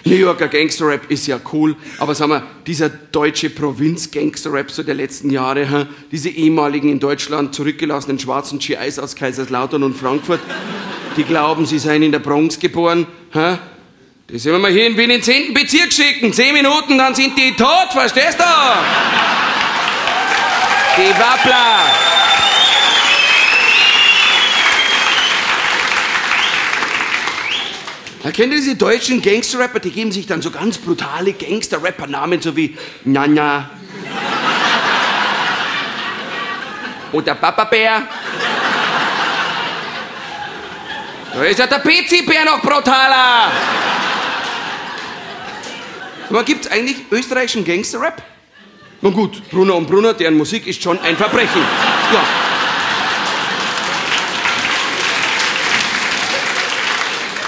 New Yorker Gangster-Rap ist ja cool, aber sag mal, dieser deutsche Provinz-Gangster-Rap so der letzten Jahre, diese ehemaligen in Deutschland zurückgelassenen schwarzen GIs aus Kaiserslautern und Frankfurt, die glauben, sie seien in der Bronx geboren, die sollen wir mal hier in Wien in den 10. Bezirk schicken, 10 Minuten, dann sind die tot, verstehst du? Die Wappler. Kennt ihr diese deutschen Gangster-Rapper? Die geben sich dann so ganz brutale Gangster-Rapper-Namen, so wie Nana oder Papa-Bär. Da ist ja der Pezi-Bär noch brutaler. Aber gibt's eigentlich österreichischen Gangster-Rap? Na gut, Brunner und Brunner, deren Musik ist schon ein Verbrechen. Ja.